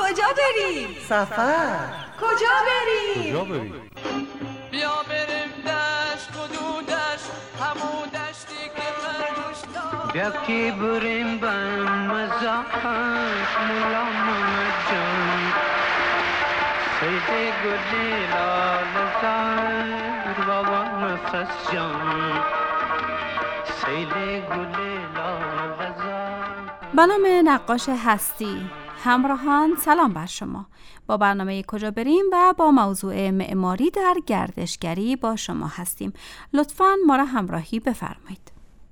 کجا بریم؟ سفر. کجا بریم؟ بیا بریم دشت کدودش همون دشتی که خرگوش داشت. بیا که بریم بم مزاحت مولا محمد جان سید گلی لال زار بابا نفس جان سید گلی لال زار. به نام نقاش هستی. همراهان سلام بر شما. با برنامه کجا بریم و با موضوع معماری در گردشگری با شما هستیم. لطفاً ما را همراهی بفرمایید.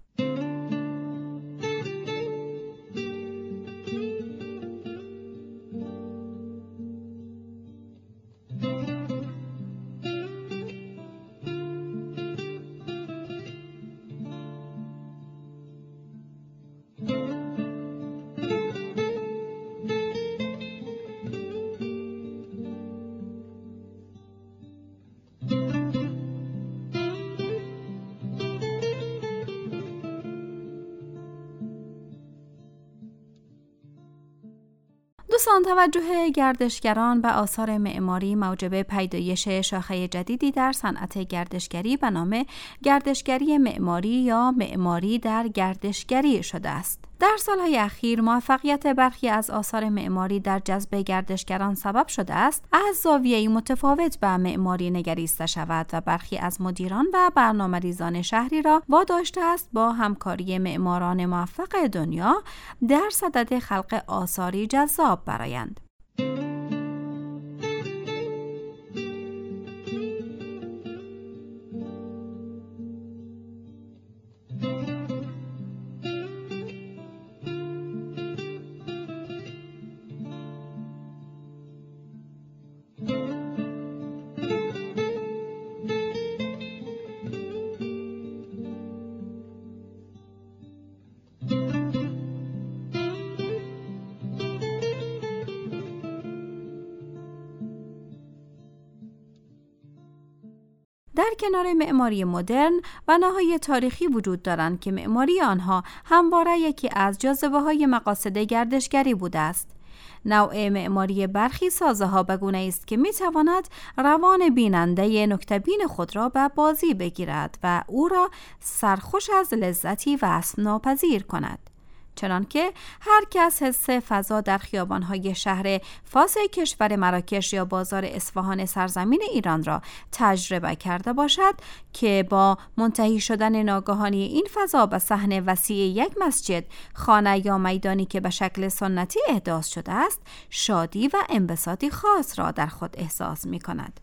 دوستان، توجه گردشگران به آثار معماری موجب پیدایش شاخه جدیدی در صنعت گردشگری به نام گردشگری معماری یا معماری در گردشگری شده است. در سالهای اخیر موفقیت برخی از آثار معماری در جذب گردشگران سبب شده است از زاویه‌ای متفاوت به معماری نگریسته شود و برخی از مدیران و برنامه‌ریزان شهری را واداشته است با همکاری معماران موفق دنیا در صدد خلق آثاری جذاب برآیند. در کنار معماری مدرن بناهای تاریخی وجود دارند که معماری آنها همواره یکی از جاذبه‌های مقاصد گردشگری بوده است. نوع معماری برخی سازه‌ها به گونه‌ای است که می‌تواند روان بیننده نکته‌بین خود را به بازی بگیرد و او را سرخوش از لذتی وصف ناپذیر کند. چنانکه هر کس حس فضا در خیابان‌های شهر فاس کشور مراکش یا بازار اصفهان سرزمین ایران را تجربه کرده باشد که با منتهی شدن ناگهانی این فضا به صحن وسیع یک مسجد، خانه یا میدانی که به شکل سنتی احداث شده است، شادی و انبساطی خاص را در خود احساس می‌کند.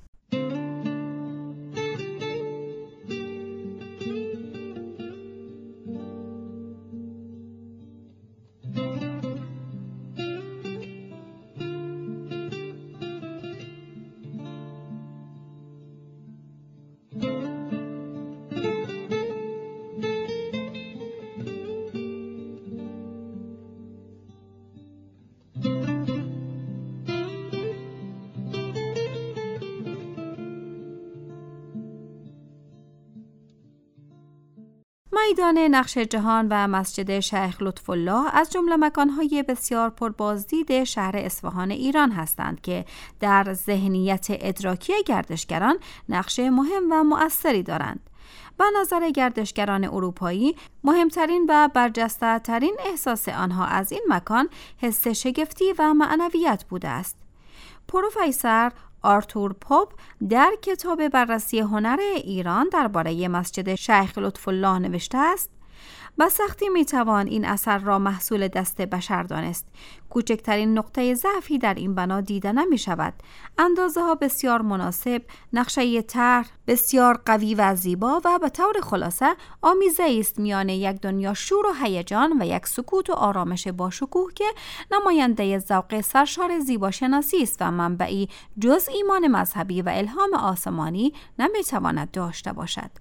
میدان نقش جهان و مسجد شیخ لطف‌الله از جمله مکان‌های بسیار پربازدید شهر اصفهان ایران هستند که در ذهنیت ادراکی گردشگران نقش مهم و مؤثری دارند. به نظر گردشگران اروپایی مهمترین و برجسته ترین احساس آنها از این مکان حس شگفتی و معنویت بوده است. پروفسور آرتور پوپ در کتاب بررسی هنر ایران درباره مسجد شیخ لطف‌الله نوشته است: به سختی میتوان این اثر را محصول دست بشر دانست. کوچکترین نقطه ضعفی در این بنا دیده نمی شود. اندازه ها بسیار مناسب، نقشه طرح بسیار قوی و زیبا و به طور خلاصه آمیزه است میان یک دنیا شور و هیجان و یک سکوت و آرامش باشکوه که نماینده ذوق سرشار زیباشناسی است و منبعی جز ایمان مذهبی و الهام آسمانی نمی تواند داشته باشد.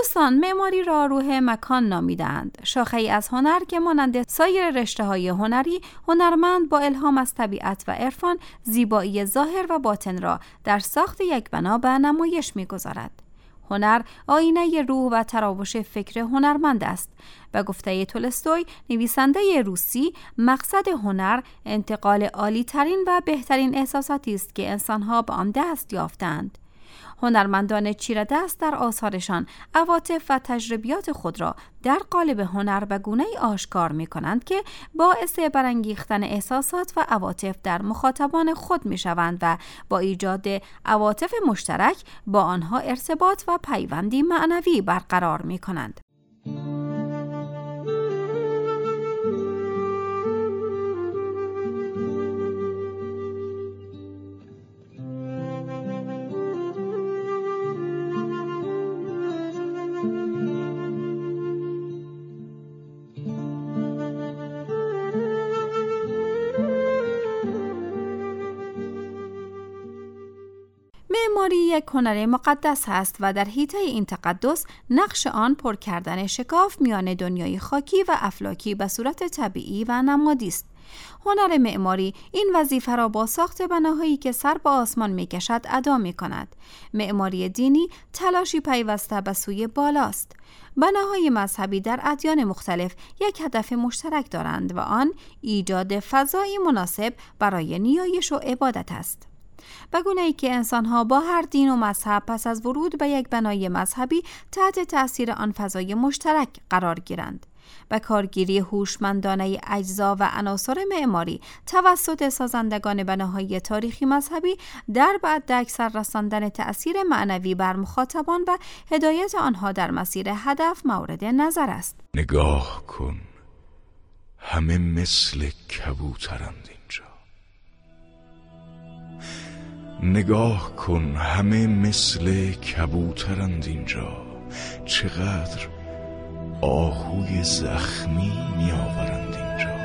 دوستان، معماری را روح مکان نامیدند، شاخه‌ای از هنر که مانند سایر رشته‌های هنری، هنرمند با الهام از طبیعت و عرفان زیبایی ظاهر و باطن را در ساخت یک بنا به نمایش می‌گذارد. هنر آینه روح و تراوش فکر هنرمند است. به گفته تولستوی، نویسنده روسی، مقصد هنر انتقال عالی‌ترین و بهترین احساساتی است که انسان‌ها به آن دست یافتند. هنرمندان چیره‌دست در آثارشان عواطف و تجربیات خود را در قالب هنر به گونه‌ای آشکار می‌کنند که باعث برانگیختن احساسات و عواطف در مخاطبان خود می‌شوند و با ایجاد عواطف مشترک با آنها ارتباط و پیوندی معنوی برقرار می‌کنند. معماری یک هنر مقدس است و در حیطه این تقدس نقش آن پر کردن شکاف میان دنیای خاکی و افلاکی به صورت طبیعی و نمادی است. هنر معماری این وظیفه را با ساخت بناهایی که سر به آسمان می‌کشد ادا می‌کند. معماری دینی تلاشی پیوسته به سوی بالاست. بناهای مذهبی در ادیان مختلف یک هدف مشترک دارند و آن ایجاد فضایی مناسب برای نیایش و عبادت است. به گونه‌ای که انسان‌ها با هر دین و مذهب پس از ورود به یک بنای مذهبی تحت تأثیر آن فضای مشترک قرار گیرند. به کارگیری هوشمندانه اجزا و عناصر معماری توسط سازندگان بناهای تاریخی مذهبی در بعد اکثر رساندن تأثیر معنوی بر مخاطبان و هدایت آنها در مسیر هدف مورد نظر است. نگاه کن، همه مثل کبوترند اینجا. نگاه کن، همه مثل کبوترند اینجا. چقدر آهوی زخمی می آورند اینجا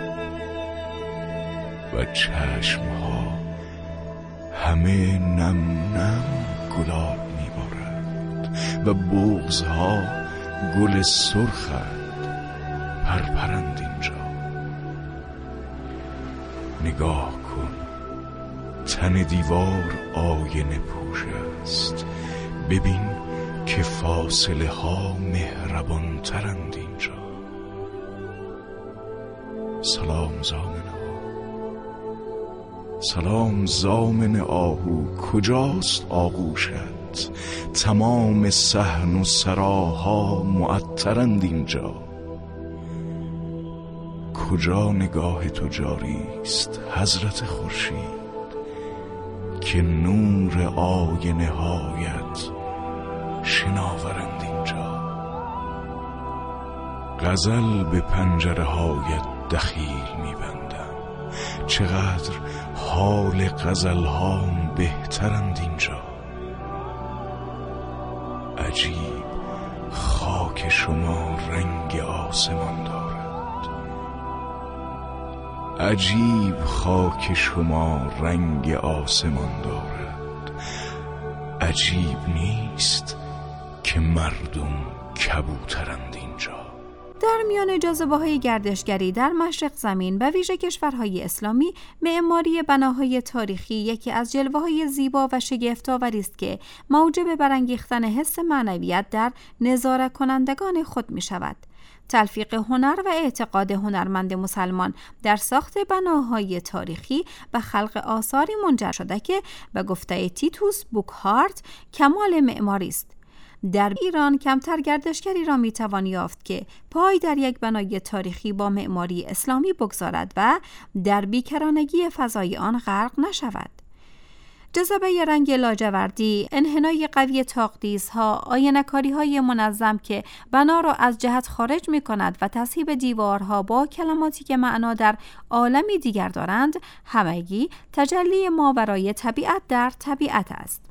و چشمها همه نم نم گلاب می بارند و بغضها گل سرخند پرپرند اینجا. نگاه کن، تن دیوار آینه پوش است. ببین که فاصله ها مهربان ترند اینجا. سلام زامن آهو، سلام زامن آهو، کجاست آغوشت؟ تمام صحن و سراها معطرند اینجا. کجا نگاه تو جاری است حضرت خورشید که نور آینه هایت شناورند اینجا. غزل به پنجره هایت دخیل میبندم. چقدر حال غزل هام بهترند اینجا. عجیب خاک شما رنگ آسمان دارد. عجیب خاک شما رنگ آسمان دارد. عجیب نیست که مردم کبوترند اینجا. در میان جاذبه‌های گردشگری در مشرق زمین و ویژه کشورهای اسلامی، معماری بناهای تاریخی یکی از جلوه‌های زیبا و شگفت‌آوری است که موجب برانگیختن حس معنویت در نظاره کنندگان خود می‌شود. تلفیق هنر و اعتقاد هنرمند مسلمان در ساخت بناهای تاریخی به خلق آثاری منجر شده که به گفته تیتوس بوکهارت کمال معماری است. در ایران کمتر گردشگری را میتوان یافت که پای در یک بنای تاریخی با معماری اسلامی بگذارد و در بیکرانگی فضای آن غرق نشود. جذبه رنگ لاجوردی، انحنای قوی طاق‌دیس‌ها، آینه‌کاری‌های منظم که بنا را از جهت خارج می‌کند و تصحیب دیوارها با کلماتی که معنا در عالمی دیگر دارند، همگی تجلی ماورای طبیعت در طبیعت است.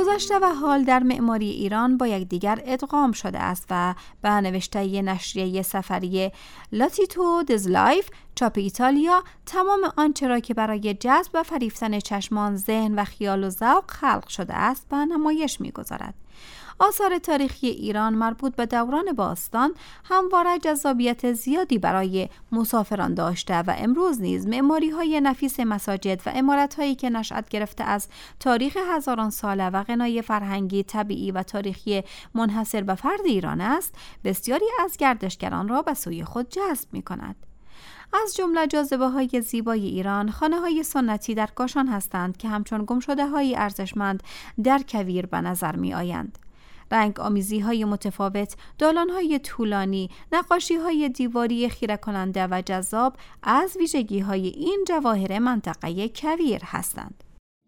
گذشته و حال در معماری ایران با یکدیگر ادغام شده است و به نوشته نشریه سفری لاتیتو دزلایف چاپ ایتالیا تمام آنچه را که برای جذب و فریفتن چشمان، ذهن و خیال و ذوق خلق شده است به نمایش می‌گذارد. آثار تاریخی ایران مربوط به دوران باستان همواره جذابیت زیادی برای مسافران داشته و امروز نیز معماری‌های نفیس مساجد و عمارت‌هایی که نشأت گرفته از تاریخ هزاران ساله و غنای فرهنگی، طبیعی و تاریخی منحصر به فرد ایران است، بسیاری از گردشگران را به سوی خود جذب می‌کند. از جمله جاذبه‌های زیبای ایران خانه‌های سنتی در کاشان هستند که همچون گمشده‌های ارزشمند در کویر به نظر می‌آیند. رنگ آمیزی‌های متفاوت، دالان‌های طولانی، نقاشی‌های دیواری خیره کننده و جذاب از ویژگی‌های این جواهر منطقه کویر هستند.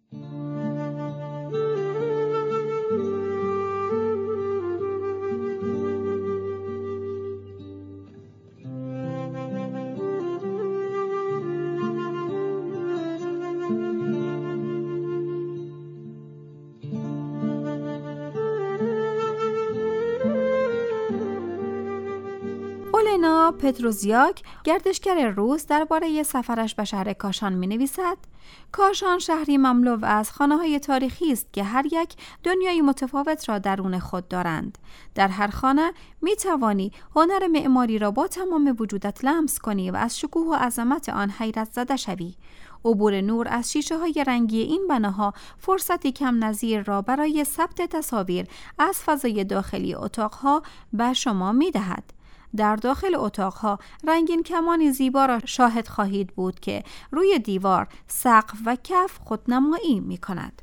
اولنا پتروزیاک گردشگر روس درباره سفرش به شهر کاشان می‌نویسد: کاشان شهری مملو از خانه‌های تاریخی است که هر یک دنیای متفاوت را درون خود دارند. در هر خانه می‌توانی هنر معماری را با تمام وجودت لمس کنی و از شکوه و عظمت آن حیرت زده شوی. عبور نور از شیشه‌های رنگی این بناها فرصتی کم نظیر را برای ثبت تصاویر از فضای داخلی اتاقها به شما می‌دهد. در داخل اتاقها رنگین کمانی زیبا را شاهد خواهید بود که روی دیوار، سقف و کف خودنمایی می کند.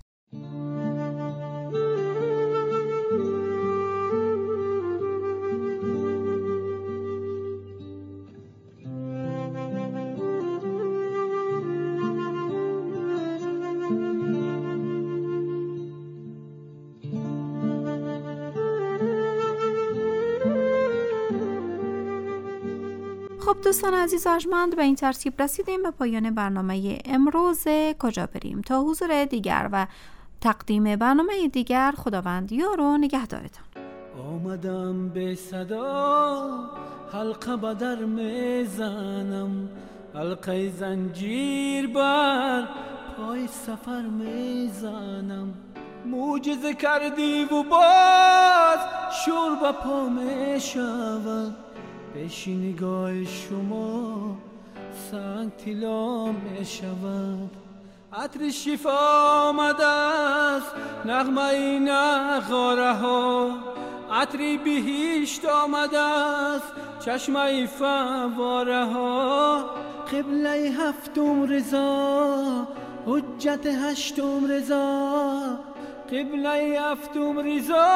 خب دوستان عزیز و ارجمند، به این ترتیب رسیدیم به پایان برنامه امروز کجا بریم. تا حضور دیگر و تقدیم برنامه دیگر، خداوند یار و نگهدارتان. آمدم به صدا حلقه به در میزنم، حلقه زنجیر بر پای سفر میزنم. معجزه کردی و باز شور به پا میشود، پیش نگاه شما سنگ طلا می شود. عطر شفا آمده است، نغمه نغاره ها، عطری بهشت آمده است، چشمه فواره ها. قبله هفتم رضا، حجت هشتم رضا، قبله هفتم رضا،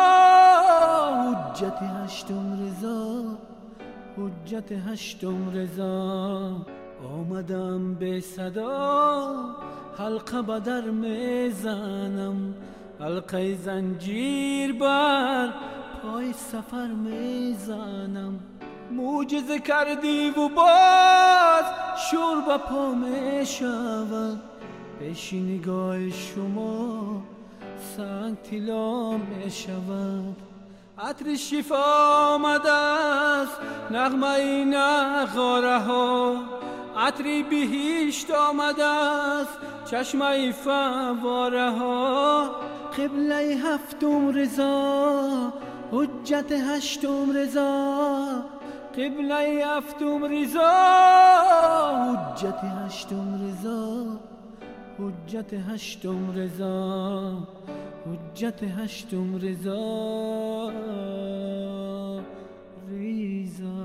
حجت هشتم رضا، حجت هشتم رضا. آمدم به صدا حلقه به در میزنم، حلقه زنجیر بر پای سفر میزنم. معجزه کردی و باز شور به پا میشود، پیش نگاه شما سنگ طلا میشود. عطر شفا آمده است، نغمه نغاره ها، عطری بهشت آمده است، چشمه فواره ها. قبله هفتم رضا، حجت هشتم رضا، قبله هفتم رضا، حجت هشتم رضا، حجت هشتم رضا، حجت هشتم رضا.